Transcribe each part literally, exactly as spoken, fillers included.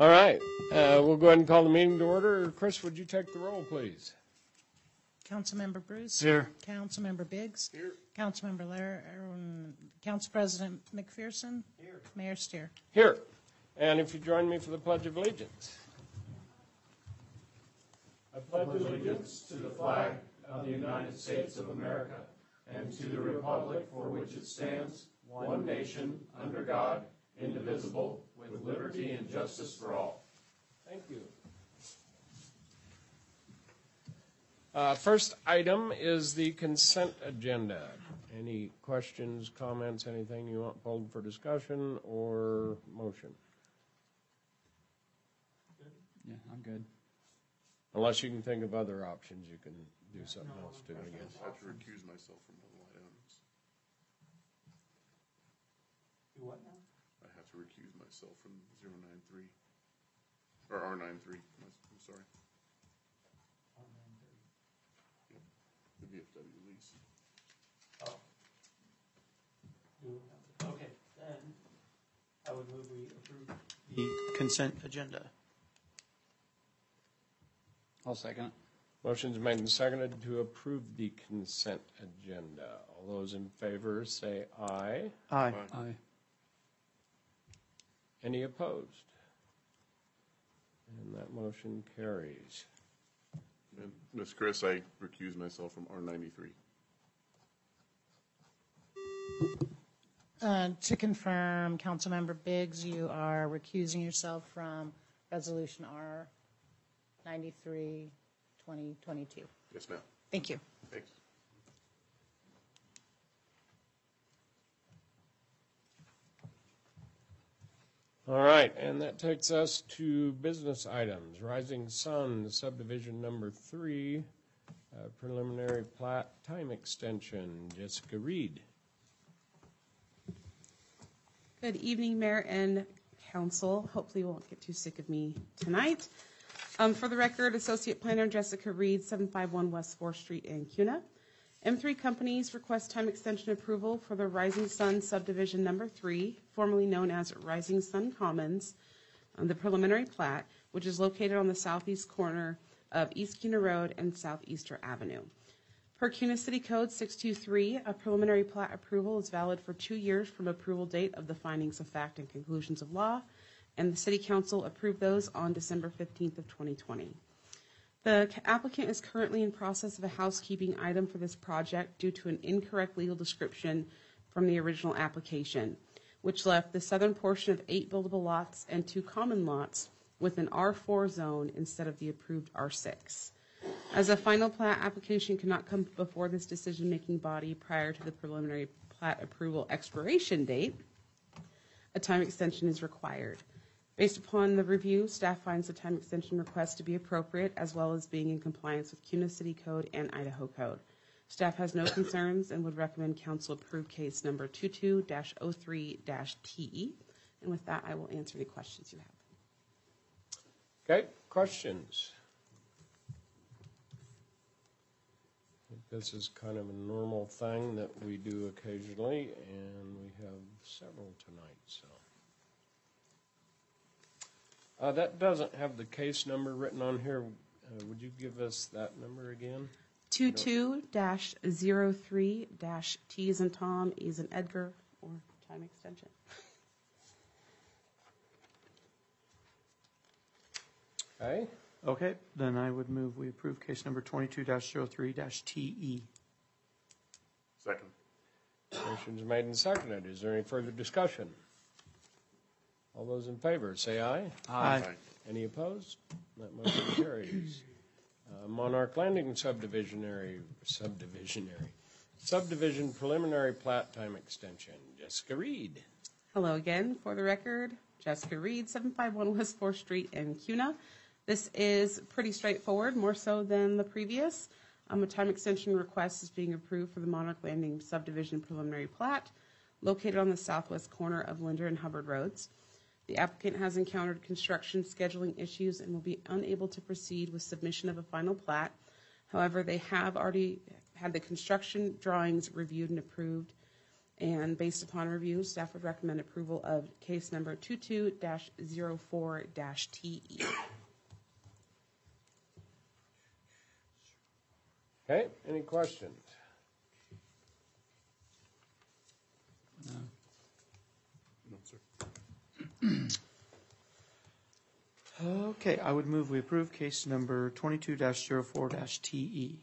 All right, uh, we'll go ahead and call the meeting to order. Chris, would you take the roll, please? Councilmember Bruce. Here. Councilmember Biggs. Here. Councilmember Lair, um, Council President McPherson. Here. Mayor Steer. Here. And if you join me for the Pledge of Allegiance. I pledge allegiance to the flag of the United States of America and to the republic for which it stands, one nation, under God, indivisible, with liberty and justice for all. Thank you. Uh, first item is the consent agenda. Any questions, comments, anything you want pulled for discussion or motion? Yeah, I'm good. Unless you can think of other options, you can do something else too, I guess. I have to recuse myself from one items. Do what now? I have to recuse myself from zero nine three. Or R nine three, I'm sorry. R nine thirty. Yep. The V F W lease. Oh. Do- Okay, then I would move we approve the consent agenda. I'll second it. Motion's made and seconded to approve the consent agenda. All those in favor say aye. Aye. Aye. Any opposed? And that motion carries. And Miz Chris, I recuse myself from R ninety-three. Uh, to confirm, Councilmember Biggs, you are recusing yourself from Resolution R ninety-three, twenty twenty-two. Yes, ma'am. Thank you. Thanks. All right, and that takes us to business items. Rising Sun subdivision number three, uh, preliminary plat time extension. Jessica Reed. Good evening, Mayor and Council. Hopefully you won't get too sick of me tonight. Um, for the record, Associate Planner Jessica Reed, seven five one West fourth Street in Cuna. M three Companies request time extension approval for the Rising Sun subdivision number three, formerly known as Rising Sun Commons, on the preliminary plat, which is located on the southeast corner of East Cuna Road and Southeaster Avenue. Per Cuna City Code six two three, a preliminary plat approval is valid for two years from approval date of the findings of fact and conclusions of law, and the City Council approved those on December fifteenth of twenty twenty. The applicant is currently in process of a housekeeping item for this project due to an incorrect legal description from the original application, which left the southern portion of eight buildable lots and two common lots with an R four zone instead of the approved R six. As a final plat application cannot come before this decision-making body prior to the preliminary plat approval expiration date, a time extension is required. Based upon the review, staff finds the time extension request to be appropriate as well as being in compliance with Cuna City Code and Idaho Code. Staff has no concerns and would recommend Council approve case number twenty-two dash oh three dash T E. And with that, I will answer any questions you have. Okay, questions? I think this is kind of a normal thing that we do occasionally, and we have several tonight, so. Uh, that doesn't have the case number written on here. Uh, would you give us that number again? twenty-two dash oh three dash T as in Tom, E as in Edgar, or time extension. Okay. Okay, then I would move we approve case number twenty-two dash oh three dash T E. Second. Motion's made and seconded. Is there any further discussion? All those in favor, say aye. Aye. Any opposed? That motion carries. Uh, Monarch Landing subdivisionary, subdivisionary, subdivision preliminary plat time extension. Jessica Reed. Hello again. For the record, Jessica Reed, seven five one West fourth Street in Cuna. This is pretty straightforward, more so than the previous. Um, a time extension request is being approved for the Monarch Landing subdivision preliminary plat located on the southwest corner of Linder and Hubbard Roads. The applicant has encountered construction scheduling issues and will be unable to proceed with submission of a final plat. However, they have already had the construction drawings reviewed and approved And based upon review, staff would recommend approval of case number twenty-two dash zero four dash T E. Okay, any questions? No, sir. Okay, I would move we approve case number twenty-two dash zero four dash T E.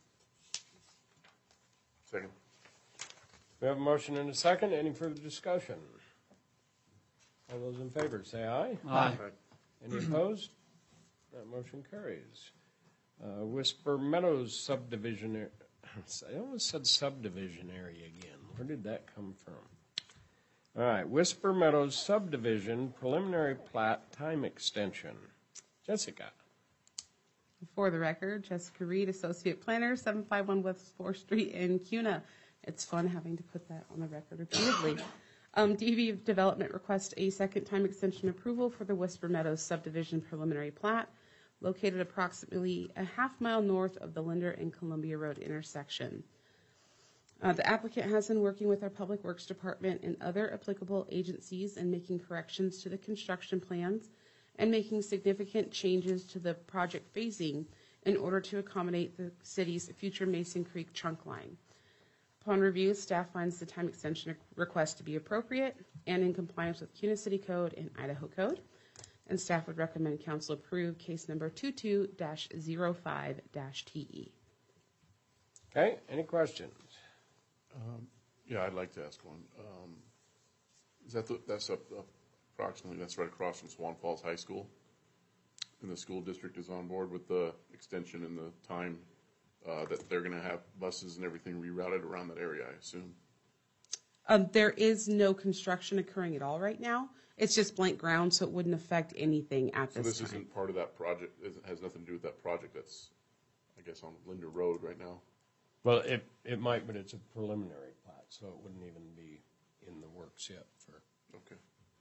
Second. We have a motion and a second. Any further discussion? All those in favor, say aye. Aye. Any opposed? That motion carries. Uh, Whisper Meadows subdivision, ar- I almost said subdivision area again. Where did that come from? All right, Whisper Meadows subdivision preliminary plat time extension. Jessica. For the record, Jessica Reed, Associate Planner, seven five one West fourth Street in Cuna. It's fun having to put that on the record repeatedly. Um, D V Development requests a second time extension approval for the Whisper Meadows subdivision preliminary plat, located approximately a half mile north of the Linder and Columbia Road intersection. Uh, the applicant has been working with our Public Works Department and other applicable agencies in making corrections to the construction plans and making significant changes to the project phasing in order to accommodate the city's future Mason Creek trunk line. Upon review, staff finds the time extension request to be appropriate and in compliance with Cuna City Code and Idaho Code, and staff would recommend council approve case number twenty-two dash zero five dash T E. Okay, any questions? Yeah, I'd like to ask one. Um, is that the, that's up, up approximately, that's right across from Swan Falls High School? And the school district is on board with the extension and the time uh, that they're going to have buses and everything rerouted around that area, I assume? Um, there is no construction occurring at all right now. It's just blank ground, so it wouldn't affect anything at So this this time. isn't part of that project, it has nothing to do with that project that's, I guess, on Linder Road right now? Well, it, it might, but it's a preliminary plat, so it wouldn't even be in the works yet for. Okay.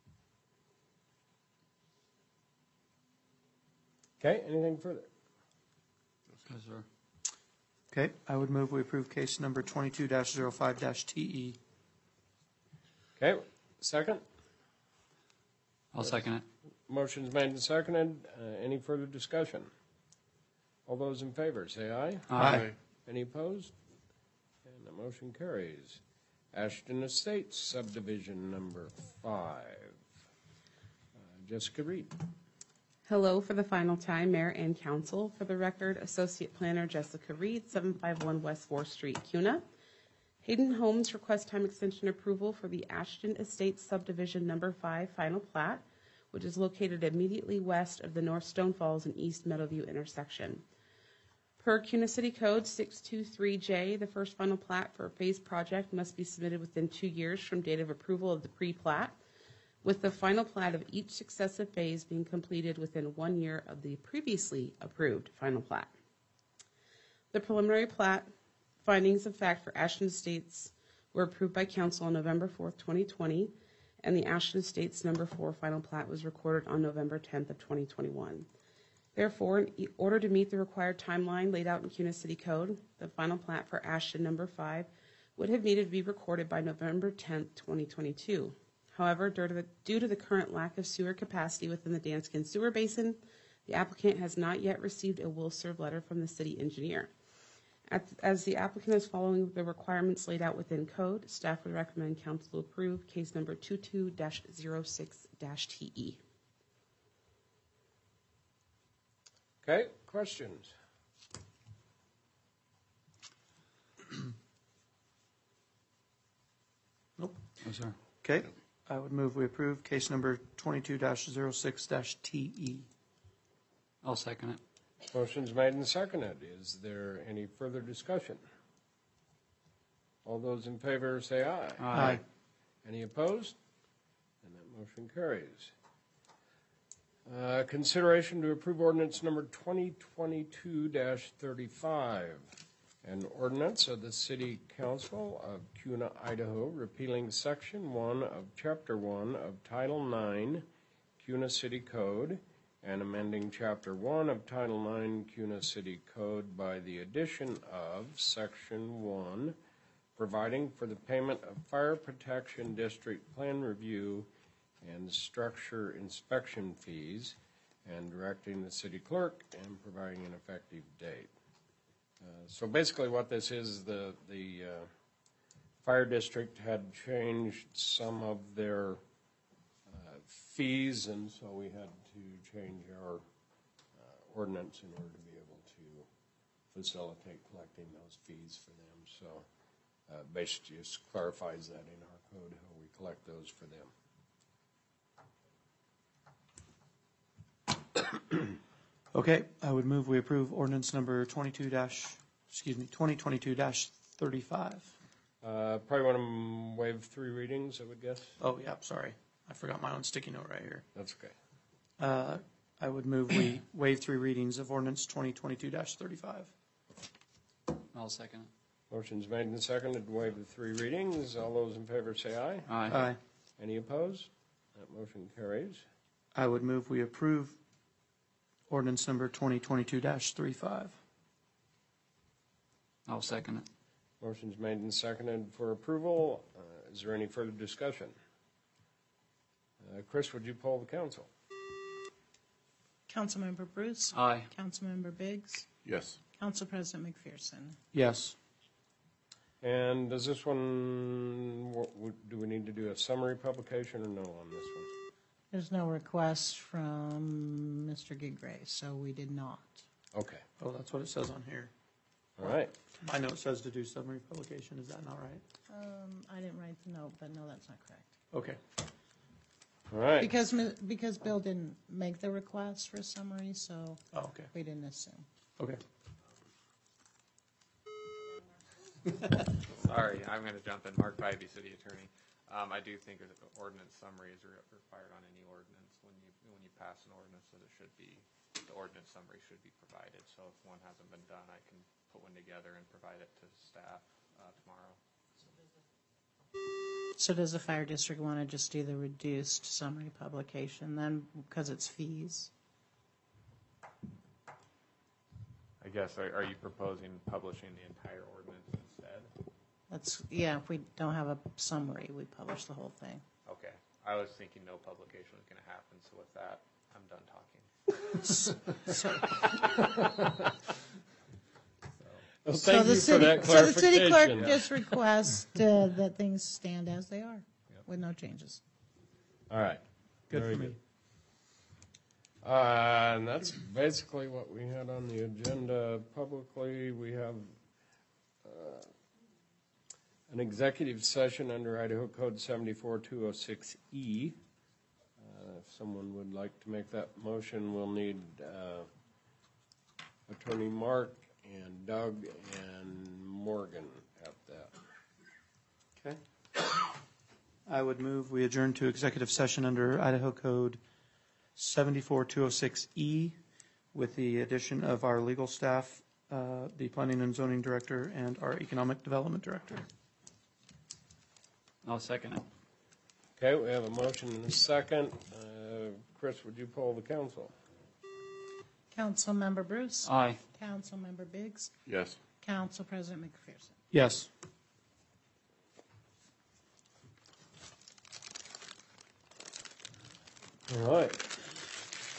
Okay, anything further? Yes, sir. Okay, I would move we approve case number twenty-two dash zero five dash T E. Okay, second? I'll second it. Motion's made and seconded. Uh, any further discussion? All those in favor, say aye. Aye. Any opposed? And the motion carries. Ashton Estates subdivision number five. Uh, Jessica Reed. Hello for the final time, Mayor and Council. For the record, Associate Planner Jessica Reed, seven five one West fourth Street, Cuna. Hayden Homes requests time extension approval for the Ashton Estates subdivision number five final plat, which is located immediately west of the North Stone Falls and East Meadowview intersection. Per Cuna City Code six two three J, the first final plat for a phased project must be submitted within two years from date of approval of the pre-plat, with the final plat of each successive phase being completed within one year of the previously approved final plat. The preliminary plat findings of fact for Ashton Estates were approved by council on November fourth, twenty twenty, and the Ashton Estates number four final plat was recorded on November tenth of twenty twenty-one. Therefore, in order to meet the required timeline laid out in Cuna City Code, the final plat for Ashton number five would have needed to be recorded by November tenth, twenty twenty-two. However, due to, the, due to the current lack of sewer capacity within the Danskin Sewer Basin, the applicant has not yet received a will-serve letter from the city engineer. At, as the applicant is following the requirements laid out within code, staff would recommend council approve case number twenty-two dash zero six dash T E. Okay, questions? Nope. Yes, sir. Okay, I would move we approve case number twenty-two dash zero six dash T E. I'll second it. Motion's made and seconded. Is there any further discussion? All those in favor say aye. Aye. Any opposed? And that motion carries. Uh, consideration to approve ordinance number twenty twenty-two dash thirty-five, an ordinance of the City Council of Cuna, Idaho, repealing Section one of Chapter one of Title nine, Cuna City Code, and amending Chapter one of Title nine, Cuna City Code by the addition of Section one, providing for the payment of fire protection district plan review and structure inspection fees, and directing the city clerk and providing an effective date. Uh, So basically what this is, the, the uh, fire district had changed some of their uh, fees, and so we had to change our uh, ordinance in order to be able to facilitate collecting those fees for them. So uh, basically just clarifies that in our code, how we collect those for them. Okay, I would move we approve ordinance number twenty-two dash, excuse me, twenty twenty-two dash thirty-five. Uh, Probably want to waive three readings, I would guess. Oh, yeah, sorry. I forgot my own sticky note right here. That's okay. Uh, I would move we waive three readings of ordinance twenty twenty-two dash thirty-five. I'll second it. Motion's made and seconded to waive the three readings. All those in favor say aye. Aye. Aye. Any opposed? That motion carries. I would move we approve ordinance number twenty twenty-two dash thirty-five. I'll second it. Motion's made and seconded for approval. Uh, Is there any further discussion? Uh, Chris, would you poll the council? Councilmember Bruce? Aye. Councilmember Biggs? Yes. Council President McPherson? Yes. And does this one, what, would- do we need to do a summary publication or no on this one? There's no request from Mister Gigray, so we did not. Okay, Oh, that's what it says on here. all right. My note says to do summary publication. Is that not right? Um, I didn't write the note, but no, that's not correct. Okay. All right. Because, mi- because Bill didn't make the request for a summary, so Oh, okay. we didn't assume. Okay. Sorry, I'm going to jump in. Mark Bybee, City Attorney. Um, I do think that the ordinance summary is re- required on any ordinance. When you, when you pass an ordinance, that it should be, the ordinance summary should be provided. So if one hasn't been done, I can put one together and provide it to staff uh, tomorrow. So does the fire district want to just do the reduced summary publication then, because it's fees? I guess, are, are you proposing publishing the entire ordinance instead? That's, yeah, if we don't have a summary, we publish the whole thing. Okay. I was thinking no publication was going to happen, so with that, I'm done talking. Well, So thank the you for city, that so the city clerk clarification. just requests uh, that things stand as they are, with no changes. All right. Good Very for me. good. Uh, and that's basically what we had on the agenda publicly. We have uh, an executive session under Idaho Code seventy-four two oh six E. Uh, if someone would like to make that motion, we'll need uh, Attorney Mark and Doug and Morgan at that. Okay. I would move we adjourn to executive session under Idaho Code seventy-four two oh six E with the addition of our legal staff, uh, the planning and zoning director, and our economic development director. I'll second it. Okay, we have a motion and a second. Uh, Chris, would you poll the council? Councilmember Bruce? Aye. Councilmember Biggs? Yes. Council President McPherson? Yes. All right.